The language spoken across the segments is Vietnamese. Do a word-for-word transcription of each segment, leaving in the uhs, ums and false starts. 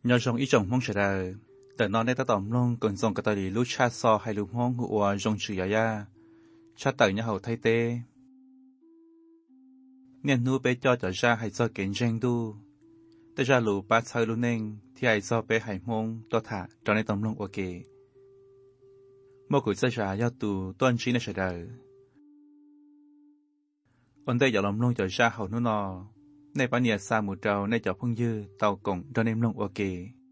nhờ trong ý chồng mong sẽ đờiแต่นอนได้ตะต่อมลงก่อนส่งกระต่ายลูกชาซอให้ลูกห้องหัวจงชื่อยายาชาเต่าเนี่ยเขาไทยเต้เนี่ยนู้ไปจอจ่อชาให้ซอเก่งเจงดูแต่ชาลูป้าชายลูกเน่งที่ให้ซอไปให้มงตัวถาจอในต่อมลงโอเคเมื่อกุศลชายาตูต้นชี้ในเฉดายอันได้อย่าล้อมลงจ่อชาเขานู่นนอในปัญญาสามุเจ้าในจ่อพึ่งยืดเต่ากงจอในลงโอเค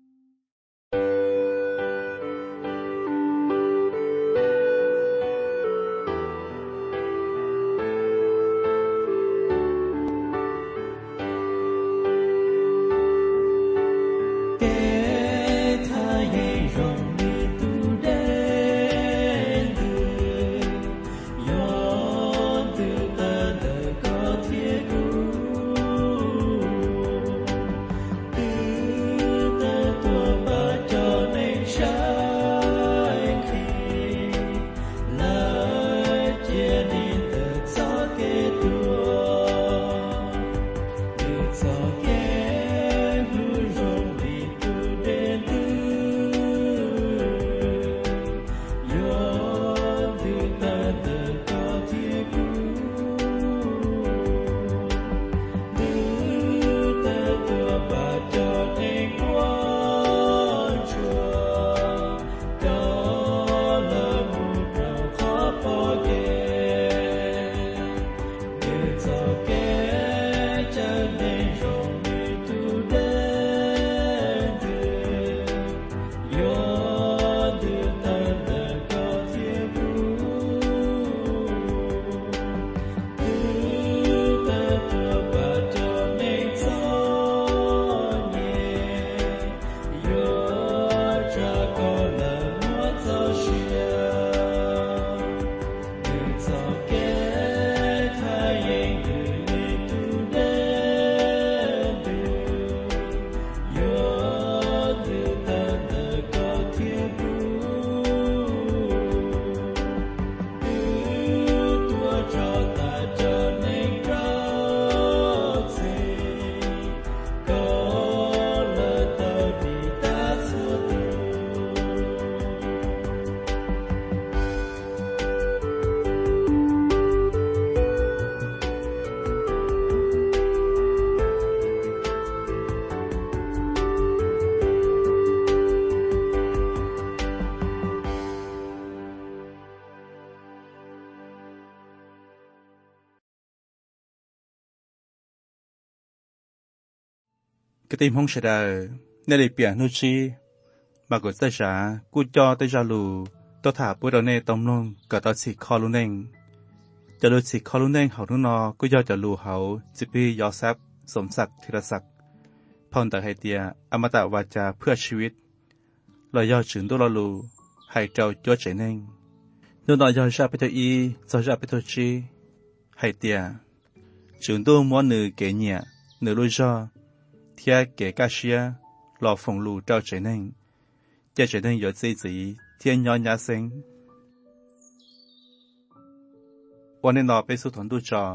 cái tim không sẽ đời nên để biển nuôi chi bà của ta trả cú cho ta ra lù tôi thả bữa đầu này tông luôn cả tao xịt kho luôn nèจะดูสิเขาลุ้นเองเขาทุ่นนอก็ย่อจะรู้เขาจิปียอซับสมศักดิ์ธีรศักดิ์พรแต่ไฮเตียอมตะวาจาเพื่อชีวิตเราย่อถึงตัวเรารู้ให้เจ้าจ้วเจเน่งนู่นนอย่อชาไปตัวอีจะชาไปตัวชีไฮเตียถึงตัวม้วนหนึ่งเกเนียหนึ่งรู้ย่อเทียเกกาเชียรอฟงรู้เจ้าเจเน่งเจ้าเจเน่ง有自己天ย้อนยาเซ็งวันนี้นอไปสู่ถนดูจอ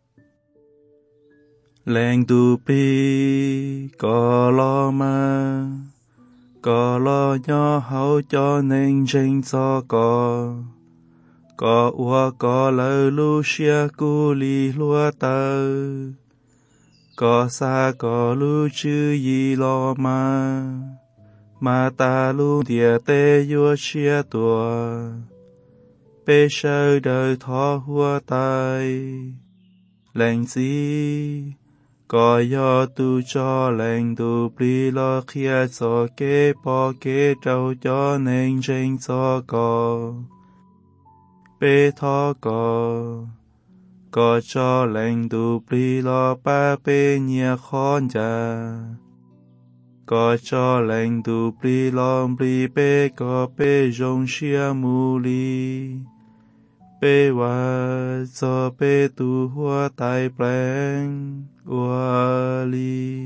แรงดูปีก็รอมาก็รอย่อเขาจอเน่งเจงจอก็ก็อัวก็เลยลูเชียกูลีลัวเตอก็ซาก็ลูชื่อยีรอมามาตาลูเดียเตยัวเชียตัวbê sơ đời thọ hua tai lệnh gì có do tu cho lệnh tu bì lo khía cho kế bỏ kế trâu cho nên trên cho có bê thọ có có cho lệnh tu bì lo ba bê nhia khôn cha có cho lệnh tu bì lo bì bê có bê rong xia mù li bê hoa cho bê tu hoa tai pleng hoa li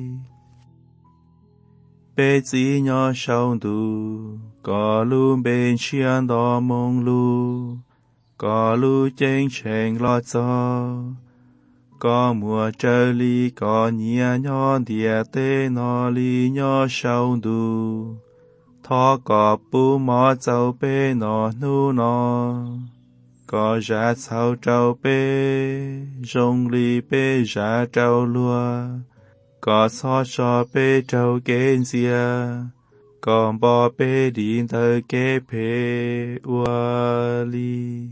bê chỉ nhỏ sau tu có lu bên chiên đỏ mông lu có lu chênh chênh lo cho có mùa trời li có nhia nhỏ địa tê nó li nhỏ sâu đu thọ có bù mò châu bê nó nu nó có giá sao trâu bê rong li bê giá trâu lúa có so so bê trâu kén xia còn bò bê đi thơ kế phê ua li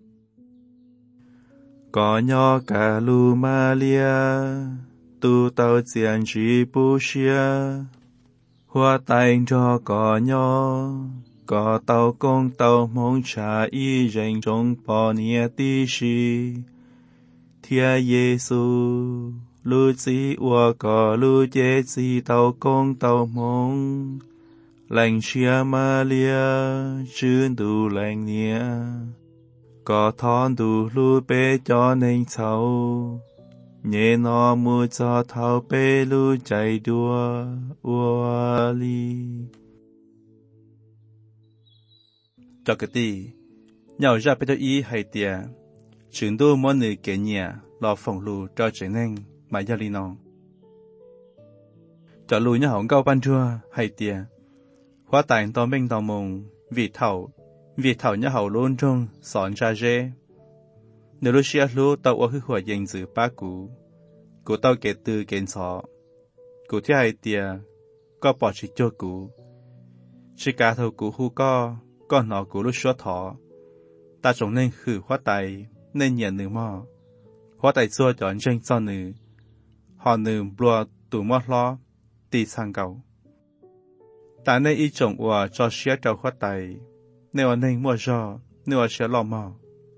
có nhỏ cả lu ma lia tu tao tiền chỉ bù xia hoa tay cho có nhỏ có tao công tao mong trả ý rèn trong bò nia tí xì thiên Giêsu lu chỉ ua có lu chế chỉ tao công tao mong lành chia ma lia chuyên đủ lành nia có thon đủ lu bê cho nên sâu nhẹ nó mua cho thao bê lu chạy đua ua li cho cái gì nhau ra bê tôi ý hay tiệt trường đua món nữ kể nhẹ lò phòng lù cho trở nên mà gia li non cho lù nhá hỏng cao ban chua hay tiệt hóa tài tao minh tao mông vì thảo vì thảo nhá hậu luôn trong sọn ra dê nếu lúc xưa lúc tao ở hư hòa dành giữ ba cú cú tao kể từ kén sọ cú thứ hai tiệt có bỏ chỉ cho cú chỉ cả thầu cú hu co con nó cú lúc xóa thọ ta trồng nên khử hóa tài nên nhận nữ mò hóa tài xua chọn tranh cho nữ họ nữ bùa tủ mót lo tì sang cầu ta nên ý trồng ua cho xía trâu hóa tài nếu nên mua cho nếu sẽ lo mò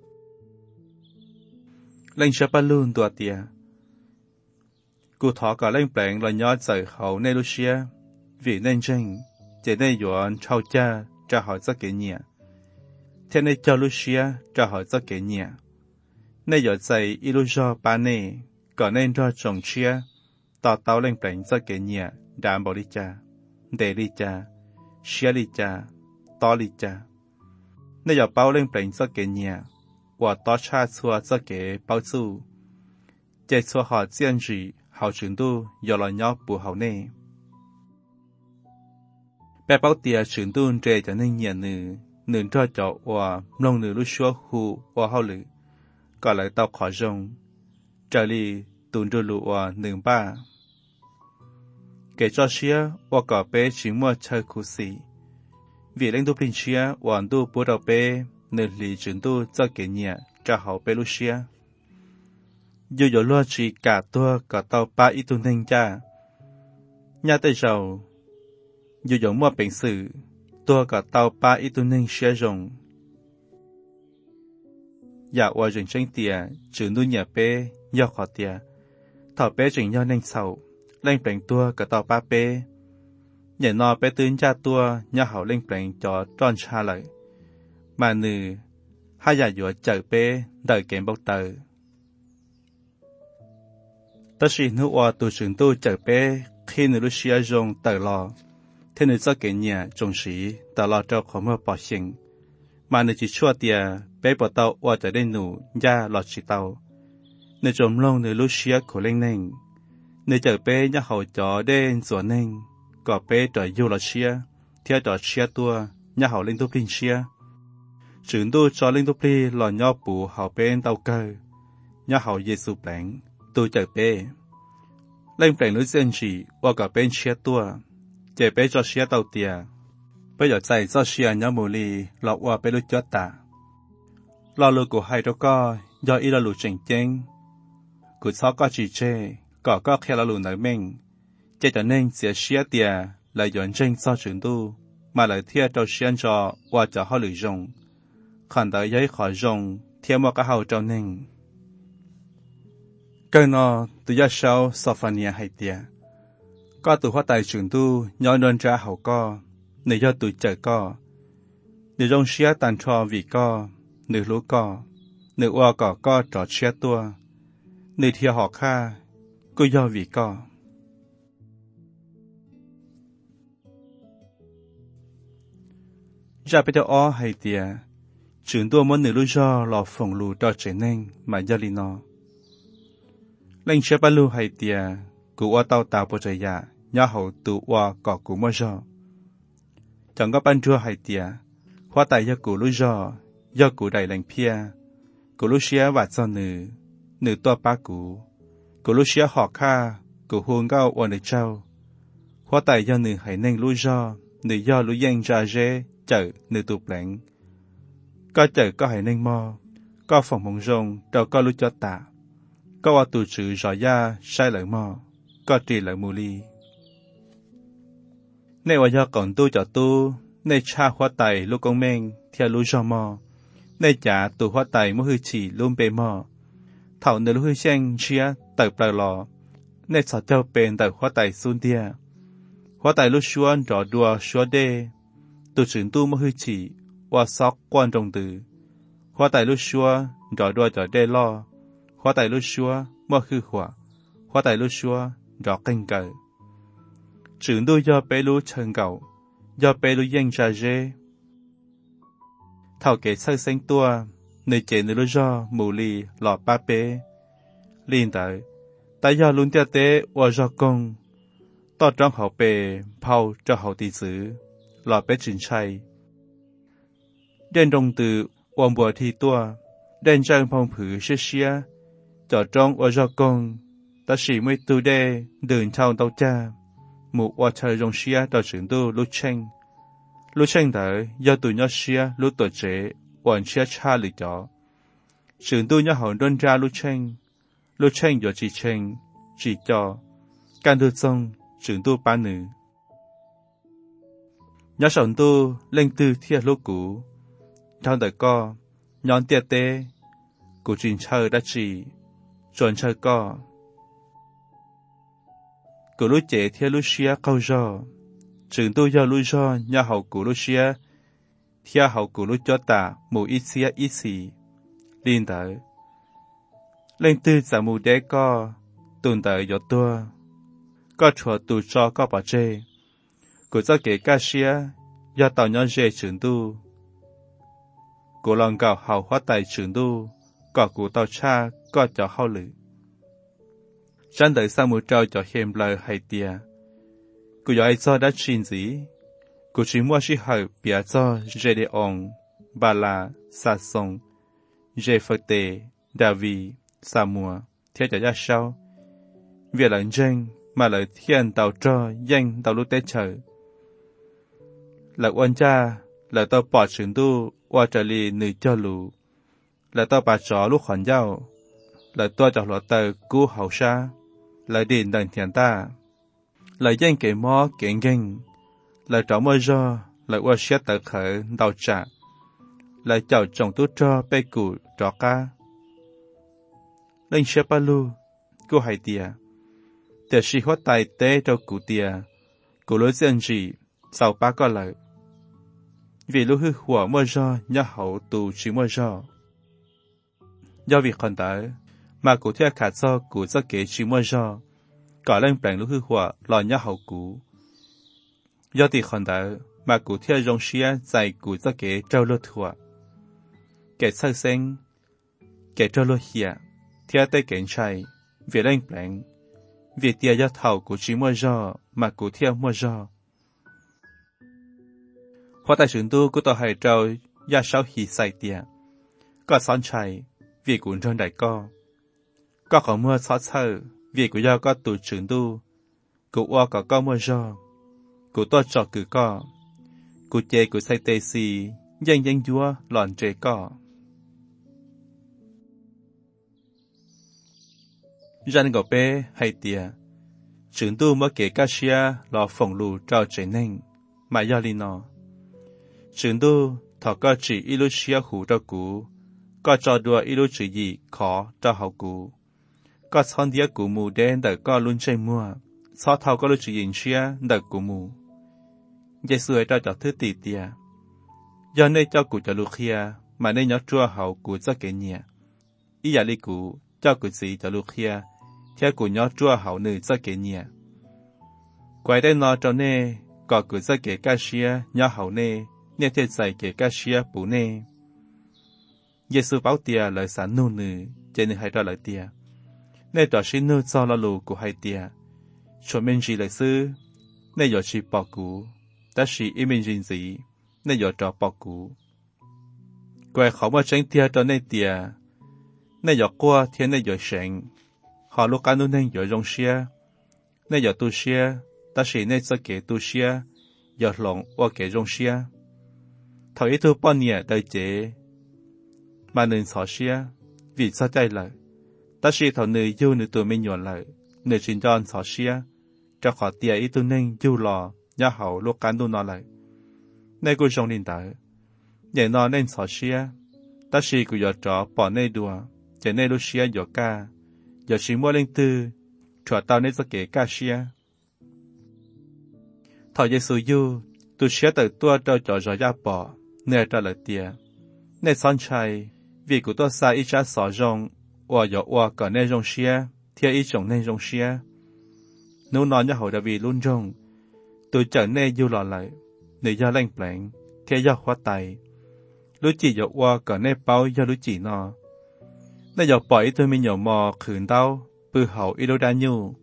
lên sẽ bắt luôn tua tiệt cụ thọ cả lên bèn là nhớ trời hậu nên lúc xía vì nên tranh chỉ nên dọn trâu cha cho họ rất kỹ nhẹ thế nên cho lúc xía cho họ rất kỹ nhẹ nên giờ dậy ít lúc cho ba nè còn nên cho trồng chia tao tao lên bèn rất kỹ nhẹ đảm bảo đi cha để đi cha xía đi cha to đi cha nên giờ bao lên bèn rất kỹ nhẹ và to cha xua rất kỹ bao su chạy xua họ diễn gì họ chuyển tu giờ là nhóc bù hậu nè bé bao tia chuyển tu trẻ cho nên nhẹ nữ nữ cho cho và nông nữ lúc xua hù và hậu lử còn lại tao khó rong trở đi tuần trôi lụa và nữ ba kể cho xía và cả bé chỉ mua chơi khu xì vì lãnh tu bình xía và tu bố đầu bé nữ lì chuyển tu cho kể nhẹ cho hậu bé lúc xía dù dỗ lo chỉ cả tua cả tàu ba ít tu nên cha nhà tay giàu dù dỗ mua bệnh sự tua cả tàu ba ít tu nên xía rồng dạ qua rừng tranh tiệt chữ nuôi nhà bé do khó tiệt thảo bé rừng do nên sầu lên bệnh tua cả tàu ba bé nhà nọ bé tướng cha tua nhà hậu lên bệnh cho tròn cha lại mà nữ hai nhà dỗ chờ bé đợi kèm bốc tờ tất nhiên nữ oa tu trường tu chờ bé khi nữ lúc xia rong tờ lò thế nữ cho kể nhà trồng sĩ tờ lò cho khó mơ bỏ sinh mà nữ chỉ chua tiệt bé bỏ tàu oa trở đến nụ gia lọt chỉ tàu nữ trồng lông nữ lúc xia khổ lên nền nữ chờ bé nhà hậu chó đen rùa nền có bé trở du lọt xia theo trò xia tua nhà hậu lên tu pin xia trường tu cho lên tu pin lò nhỏ bù hậu bên tàu cơ nhà hậu Giêsu bèn tôi chờ bé lên bèn núi dân chỉ qua cả bên xia tua chờ bé cho xia tàu tiệt bây giờ chạy cho xia nhà mù lì lọ qua bé lúc chót ta lò lù của hai đứa co do ít là lù chỉnh chênh của sáu có chỉ chê có có khe là lù nở mình chế cho nên sẽ xia tiệt là dọn tranh cho trường tu mà lại thiệt cho xia cho qua cho họ lử rồng khẩn tới giấy khỏi rồng thiệt một cái hậu cho nên cái nó từ giờ sau Sophania hay tiệt có từ hóa tài trường tu nhỏ đơn ra hậu co để cho tụi chờ co để rong xia tàn cho vì co nữ lúa co nữ oa cỏ co trò xia tua nữ thiệt họ kha cứ do vì co ra bây giờ o hay tiệt trường tu muốn nữ lúa do lò phòng lù cho trở nên mà gia li nó lên xe ba lu hay tia cụ ở tàu tàu bờ trời ya nhà hậu tụ qua cỏ cụ mơ gió chẳng có ban chua hay tia hoa tài do cụ lúa gió do cụ đầy lành pia cụ lúa xía và cho nữ nữ to ba cụ cụ lúa xía họ kha cụ huông cao ở nơi trâu hoa tài do nữ hay nên lúa gió nữ do lúa giang ra dễ chở nữ tụt lạnh có chở có hay nên mò có phòng mông rồng đâu có lúa cho tạ có ở tụ chữ rõ ya sai lợi mò có trì lợi mù li nayว่าdo còn tu cho tu nay cha hoa tài lúc công men theo lúa gió mò nay trả tụ hoa tài mới hư chỉ luôn bề mò thảo nữ hư sen chia tại bờ lò nay sợ theo bên tại hoa tài xuân tia hoa tài lúc xuân rõ đùa xóa đê tụ trưởng tu mới hư chỉ qua sóc quan trọng từ hoa tài lúc xuân rõ đùa rõ đê lo hoa tài lúc xuân mới hư hỏa hoa tài lúc xuân rõ canh cờ trưởng tu do bé lú chân cầu do bé lú yên ra dê thảo kể sơ sinh tua nơi chế nơi lú do mù lì lọ ba bê liên tới tại do luôn tia tế và do công to trong hậu bề phao cho hậu tỷ sử lọ bé trình chay đen đồng từ ôm bùa thi tua đen trang phong phử xế xía cho trong và do công ta chỉ mới tu đê đường thao tàu cha một hoa trời rong xía cho trưởng tu lúc tranh lúc tranh tới do tụi nhỏ xía lúc tuổi trẻ hoàn xía cha lì chó trưởng tu nhỏ hậu đơn ra lúc tranh lúc tranh do chỉ tranh chỉ cho can tu xong trưởng tu ba nữ nhỏ sống tu lên tư thiệt lúc cũ trong đời co nhón tiệt tế của trình chơi đã chỉ chuẩn chơi co cụ lúa trẻ theo lúa xía câu giò trường tu do lúa giò nhà hậu cụ lúa xía theo hậu cụ lúa cho ta mù ít xía ít xì liên tới lên tư giả mù đế co tuần tới gió tua có chùa tù cho có bỏ chê cụ cho kể ca xía do tàu nhỏ dê trường tu cụ lòng gạo hậu hóa tài trường tu có cụ tàu cha có cho hậu lử Chẳng đợi sao một trâu cho hiểm lời hay tìa. Cụ dõi cho đã xin gì. Cụ chỉ mua sĩ hợp bịa cho dễ đề ổng, bà là, xa sông, dễ phật tề, đà vì, xa mùa, theo cho giá sau. Việc lần danh mà lời thiên tàu cho danh tàu lúc tế chờ. Lời oan cha, lời tao bỏ trường tu, qua trở lì nữ cho lù. Lời tao bà chó lúc khoản giao. Lời tôi cho lọ tờ cứu hậu xa. Lời điện đàn thiền ta. Lời danh kể mó kiện ganh. Lời trỏ mơ do. Lời qua xét tờ khởi đào trả. Lời chào chồng tú cho bê cụ trọ ca. Lên xe ba lưu. Cô hãy tìa. Tìa sĩ hóa tài tế cho cụ tìa. Cụ lối dân gì. Sau ba có lời. Vì lúc hư hỏa mơ do. Nhá hậu tù chỉ mơ do. Do việc còn tới. Mà cụ theo khả do cụ do kế chỉ mơ do. Có lên bảng lúc hư hỏa lò nhá hậu cụ. Do thì còn tới. Mà cụ theo rong xía dạy cụ do kế trao lô thua. Kẻ sơ sinh. Kẻ trao lô hìa. Theo tay kẻ chạy. Vì lên bảng. Vì tia do thầu cụ chỉ mơ do. Mà cụ theo mơ do. Hóa tài trưởng tu của tòa hải trâu. Gia sáu hì xài tia. Có xón chạy. Vì cụ trong đại co. Có khổ mưa xót sơ. Vì cụ do có tù trưởng tu. Cụ oa có có mưa do. Cụ tốt cho cử co. Cụ chê cụ say tê xì. Danh danh dúa lòn trê co. Răn gò bê hay tìa. Trưởng tu mới kể ca xia lò phỏng lù trao trẻ nên. Mà do li nọ. Trưởng tu thọ có chỉ y lú xia hủ cho cụ. Có cho đùa y lú chỉ gì khó cho hậu cụ. Có xong đĩa cụ mù đen đợi có luôn chơi mua. Sau thầu có lú chỉ nhìn xia đợi cụ mù. Giê xu ấy cho cho thứ tỷ tìa. Do nên cho cụ cho lú khía. Mà nên nhó chua hậu cụ cho kể nhẹ. Ý giả lý cụ cho cụ gì cho lú khía. Theo cụ nhó chua hậu nữ cho kể nhẹ. Quay đây nó cho nê. Có cụ cho kể ca xia nhó hậu nê. Nê thế dạy kể ca xia bú nê. Giê-xu bảo tìa lời sản nô nữ, chế nữ hay ra lời tìa. nên đó xin nữ cho là lù của hai tia cho mình chỉ lại sư nên giờ chỉ bỏ cũ ta chỉ im mình gì nên giờ trò bỏ cũ quay khó mà tránh tia cho nên tia nên giờ qua thiên nên giờ sáng họ lúc ăn nên giờ rong xia nên giờ tu xia ta chỉ nên cho kẻ tu xia giờ lòng qua kẻ rong xia thầu ít tu bao nhiêu đời chế mà nên xỏ xia vì saoใจlại ta chỉ thầu nữ yêu nữ tuổi mình nhọn lại nữ chính tròn xỏ xia cho họ tia ít tu nên yêu lò nhà hậu lúc ăn tu nó lại nên cô trong linh tử vậy nó nên xỏ xia ta chỉ cứ giờ trọ bỏ nên đùa chỉ nên lúc xia giờ ca giờ chỉ mua lên tư cho tao nên cho kẻ ca xia thầu Giêsu yêu tu xia từ tua cho cho cho gia bỏ nơi cho lại tia nên son chạy vì của tôi sai ít cha xỏ rong và giờ và cả nên rong xia theo ít chồng nên rong xia nếu nói như hồi đã vì luôn rong tôi trở nên yêu lò lại người gia lanh pleng theo gia khoa tài lúc chỉ giờ và cả nên bao gia lúc chỉ nó nên giờ bỏ ít tôi mình nhỏ mò khử đau bự hậu ít đâu đã nhiêu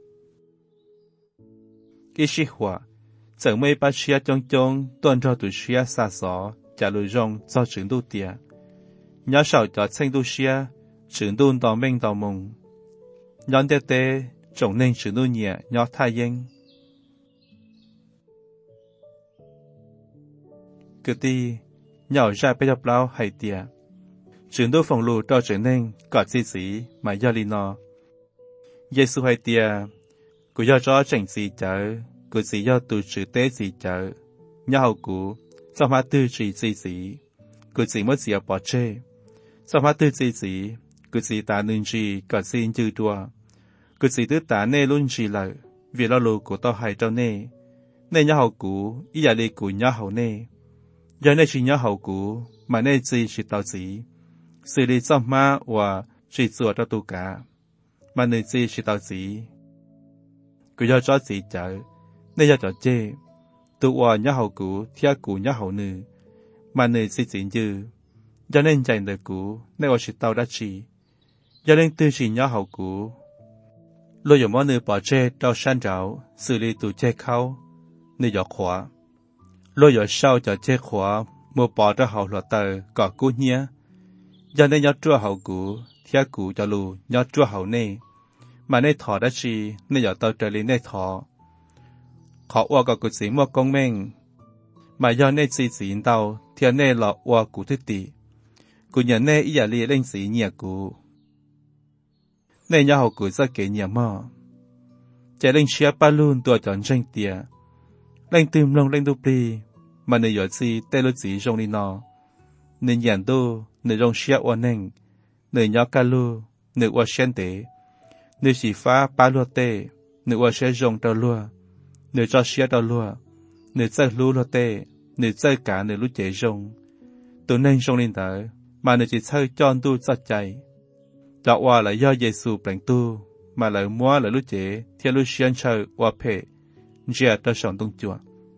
cái gì hòa chẳng mấy bác sĩ trong trong tuần cho tụi sĩ xa xó trả lời rong cho trường tu tiệt nhớ sau cho sinh tu sĩ trường tu đào minh đào mông nhón tê tê trồng nên trường tu nhẹ nhớ thay yên cứ ti nhỏ ra bây giờ bao hay tiệt trường tu phòng lù cho trường nên có gì gì mà do li nó Giêsu hay tiệt cứ do cho chẳng gì chở cứ chỉ do tu chữ tế gì chở nhớ hậu cũ sao mà tư chỉ gì gì cứ chỉ mất gì bỏ chê sao mà tư gì gì cứ chỉ ta nên gì cả xin chữ đùa cứ chỉ tư ta nê luôn gì lợi vì lo lù của tao hay cho nê nê nhớ hậu cũ ý giả đi của nhớ hậu nê giờ nê chỉ nhớ hậu cũ mà nê gì chỉ tao gì xử lý sao mà và chỉ做到tu cả mà nê gì chỉ tao gì cứ do cho gì chở nên giờ cho chê tu hòa nhớ hậu cũ theo cũ nhớ hậu nữ mà nữ si chính dư cho nên dành đời cũ nên ở sự tao đã chỉ cho nên tư chỉ nhớ hậu cũ lôi dùng món nữ bỏ chê đau san ráo xử lý tụ chê khâu nữ giọt khóa lôi giọt sau cho chê khóa mua bỏ ra hậu lọt tờ cỏ cũ nhé cho nên nhớ chua hậu cũ theo cũ cho lù nhớ chua hậu nê mà nê thọ đã chỉ nên giọt tao trở lên nê thọ họ qua có cuộc sống một công minh mà do nên chỉ diễn tàu theo nên là qua cụ thiết tỷ cụ nhà nên ý giả li lên sĩ nhà cụ nên nhà họ cụ ra kể nhà mò chạy lên xia ba luôn tua chọn tranh tiệt lên tìm lòng lên đu bì mà nơi giờ gì tê lô gì trong đi nọ nơi nhàn đô nơi trong xia qua neng nơi nhỏ ca lu nơi qua sen tế nơi chỉ phá ba lô tê nơi qua xe rong tàu lúa nơi cho xia tàu lúa nơi chơi lúa lúa tê nơi chơi cả nơi lúa chế rong tụi nên trong lên tới mà nơi chỉ chơi chọn tu cho chạy cho qua là do Giêsu bèn tu mà lại mua là lúa chế theo lúa xiên chơi qua phe giờ ta sống tung chùa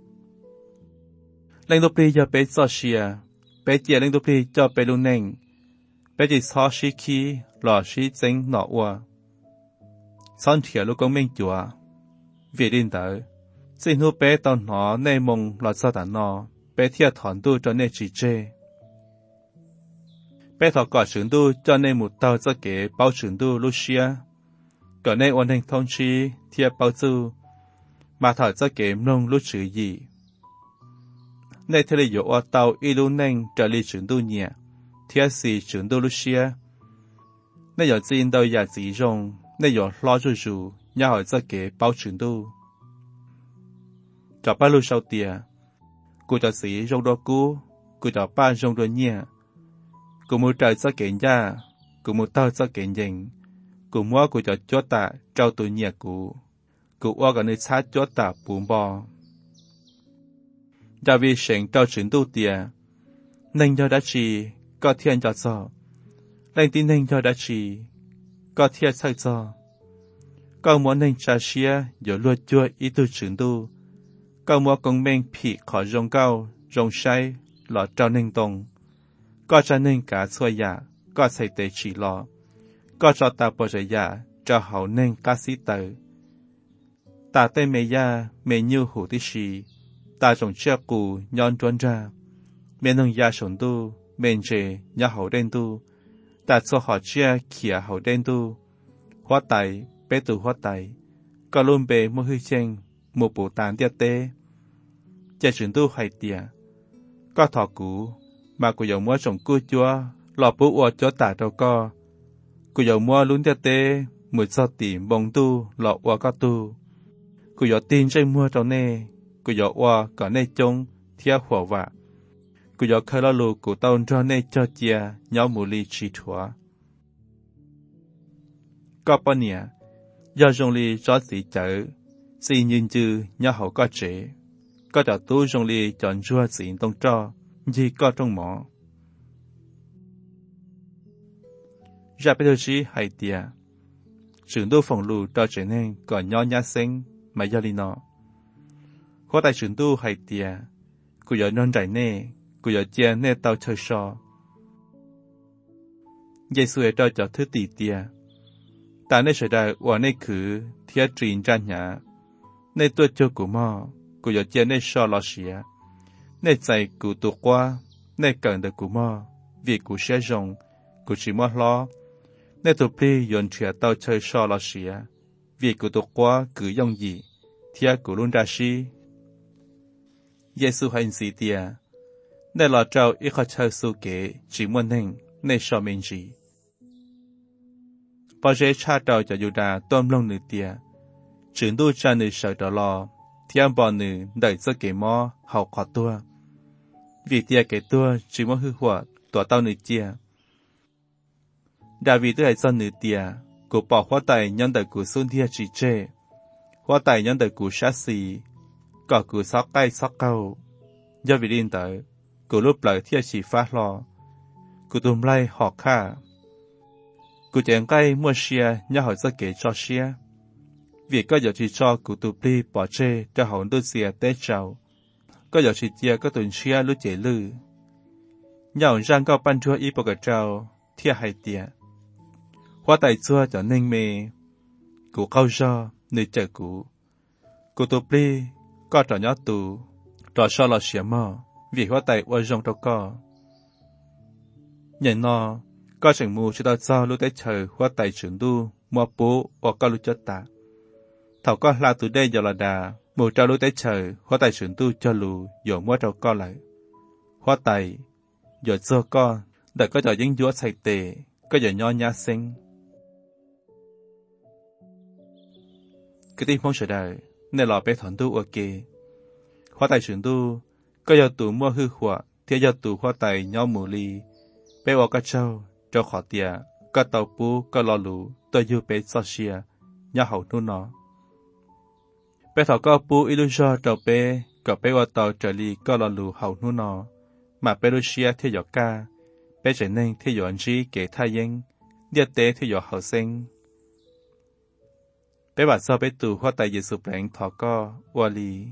lên đôi khi cho bé cho xia bé chia lên đôi khi cho bé luôn neng bé chỉ so xí khí lò xí chính nọ qua son thiệt lúc công minh chùa vì đến tới xin hú bé tao nó nay mong là sao ta nó bé thiệt thọn tu cho nên chỉ chê bé thọ cọ trường tu cho nên một tàu cho kế bao trường tu Lucia cọ nên ổn định thông chi thiệt bao tu mà thọ cho kế nông lúc chữ gì nên thế là dụ ở tàu y lu nên trở đi trường tu nhẹ thiệt gì trường tu Lucia nên giờ xin đâu giả gì rong nên giờ lo cho dù nhà hỏi cho kế bao trường tu cho ba lu sau tiệt cô cho sĩ rong đo cú cô cho ba rong đo nhẹ cô mua trời cho kế nhà cô mua tao cho kế dành cô mua cô cho chó tạ trao tụi nhẹ cô cô qua cái nơi sát chó tạ bùn bò gia vì sinh trao trường tu tiệt nên do đã chỉ có thiên cho cho nên tin nên do đã chỉ có thiên sai cho có muốn nên trả xia giờ luật chúa ý tu trường tu có muốn công minh bị khó rong cao rong sai lọ trao nên tông có cho nên cả xuôi giả có xây tế chỉ lọ có cho ta bỏ ra giả cho hậu nên ca sĩ tử. Ta tên mẹ ya mẹ như hủ tí xì, ta trồng chia củ nhon tuôn ra, mẹ nông ya sống tu, mẹ chế nhà hậu đen tu, ta cho họ chia kia hậu đen tu, hóa tài bé tu hóa tài, có luôn bề mua hư chen, một bộ tàn tiệt tế, chạy chuyển tu hay tiệt, có thọ cũ, mà cụ dầu mua trồng cua chúa, lọ bố ua chúa tả đâu co, cụ dầu mua luôn tiệt tế, một sao tìm bông tu, lọ ua có tu. Cụ dọ tin trên mua trâu nê, cụ dọ oa có nê trông, thia khổ vạ. Cụ dọ khơi lo lù cụ tông cho nê cho chia, nhau mù ly trí thua. Có bao nhiêu, do dòng ly cho sĩ chở, sĩ nhìn chư nhau hậu có chế. Có trả tu dòng ly chọn chua sĩ tông cho, gì có trong mỏ. Ra bê đô chí hay tìa, trưởng tu phòng lù cho chế nên còn nhỏ nhá sinh, mà do lý nó. Hóa đại trưởng tu hay tìa, cụ dọ non rải nê, cụ dọ chia nê tao chơi so. Giê xu cho cho thứ tỷ tìa. Ta nê sở đại ua nê khứ, thia trình ra nhã. Nê tuột cho cụ mò, cụ dọ chia nê so lo xìa. Nê chạy cụ tụ qua, nê cần được cụ mò, vì cụ xe rồng, cụ chỉ mò lo. Nê tụ bì dọn trẻ tao chơi so lo xìa. Vì cụ tục quá cứ dòng gì, thia cụ luôn ra xí. Giê-xu hành sĩ tìa, nè lọ trao ít khó chơi su kế, chỉ muốn hình, nè so mình gì. Bao dễ cha trao cho dù đà tôm lông nữ tìa, trưởng tu cha nữ sợ trò lò, thia bò nữ đẩy cho kế mò, hậu khó tua. Vì tìa kế tua, chỉ muốn hư hoạt, tỏa tao nữ tìa. Đà vì tôi hãy cho nữ tìa, cụ bỏ hóa tài nhân đời cụ xuân thia chỉ chê, hóa tài nhân đời cụ sát xì, có cụ sóc cây sóc câu, do vì điên tới, cụ lúc lời thia chỉ phát lo, cụ tùm lây họ khá, cụ chén cây mua xia nhớ hỏi giấc kế cho xia, vì có giờ chỉ cho cụ tùm ly bỏ chê cho hồn đôi xìa tế trào, có giờ chỉ chia có tuần xia lúc chế lư, nhau răng cao ban chúa y bộ cả trào, thia hay tìa. Hóa tài xưa cho nên mê, cụ câu do, nơi chờ cụ. Cụ tụp ly, có trò nhó tù, trò so lò xỉa mò, vì hóa tài ua rong trò co. Nhìn nó, có chẳng mù cho tao cho lúc tế chờ hóa tài trưởng đu, mua bố, hoặc có lúc cho ta. Thảo có là từ đây giờ là đà, mù trao lúc tế chờ, hóa tài trưởng đu cho lù, dỗ mua trò co lại. Hóa tài, dỗ cho co, đợi có trò dính dũa sạch tề, có giờ nho nhá sinh. Cái tin phong sở đời, nên lò bé thọn tu ok. Hóa tài trưởng tu, có giờ tù mua hư khỏa, thế giờ tù hóa tài nhau mù ly. Bé ổ các châu, cho khó tìa, có tàu bú, có lò lũ, tôi dư bé xo xìa, nhau hậu nu nó. Bé thọ có bú ilu cho trò bé, có bé ổ tàu trở ly có lò lũ hậu nu nó. Mà bé đôi xìa thế dọ ca, bé trở nên thế dọ anh chí kể thai dân, điệt tế thế dọ hậu sinh. Bé bà so bé tù hóa tài Giê-xu bánh thọ co, ua lý.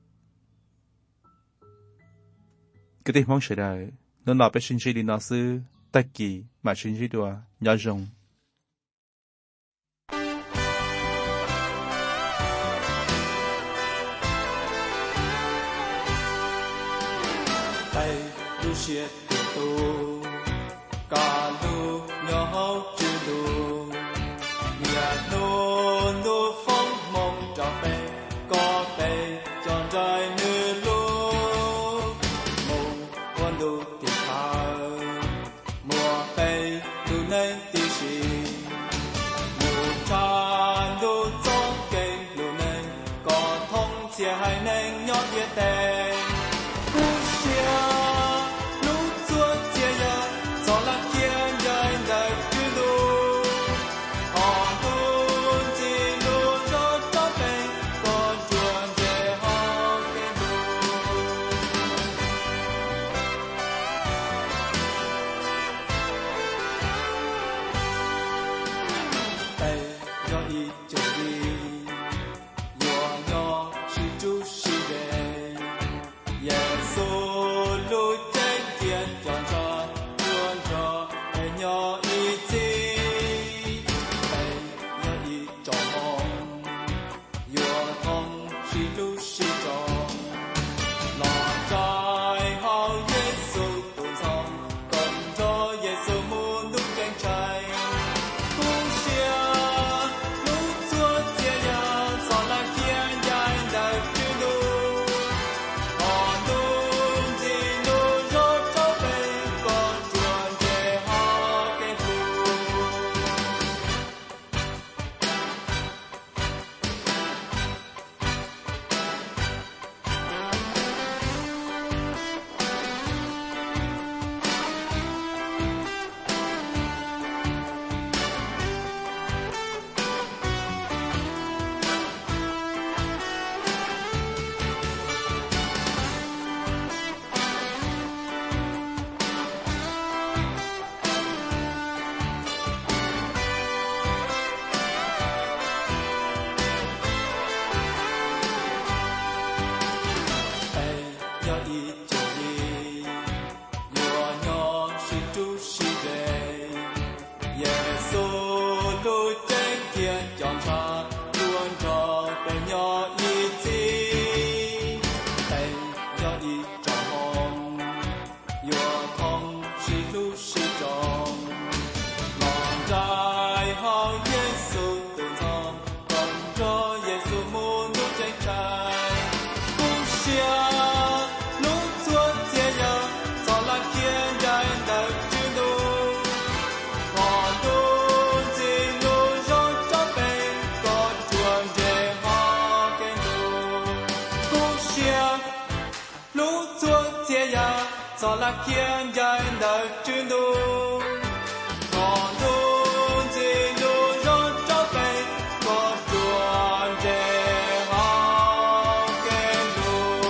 Cái tình mong sở đời, nó nọ bé sinh trí đi nó sư, tất kỳ mà sinh trí đùa, nhỏ rồng. Tay đu xiết tù tù, cả lù nhỏ hậu chư lù, nhà nô. cha luôn cho bên nhỏ ý chí bên nhỏ ý trong hồn yo thông sĩ lu sĩ trong lòng trái hao Giêsu tự do còn cho Giêsu muốn nước tranh trái cũng xia lúc chúa chia nhau cho là kiên trái đời chuyên đồ họ luôn chỉ luôn rong cho bên có chuông để họ khen đồ cũng xia lúc chúa chia nhau cho là kiên trái đời chuyên đồ họ luôn chỉ luôn rong cho bên có chuông để họ khen đồ.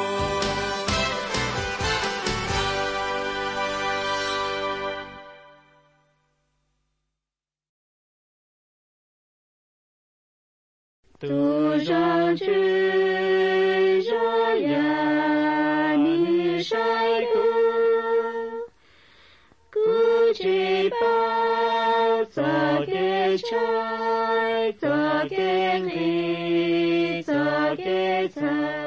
Tu rằng chữ cho ya ni sai cu cu chỉ bao cho cái trái cho cái ly cho cái trái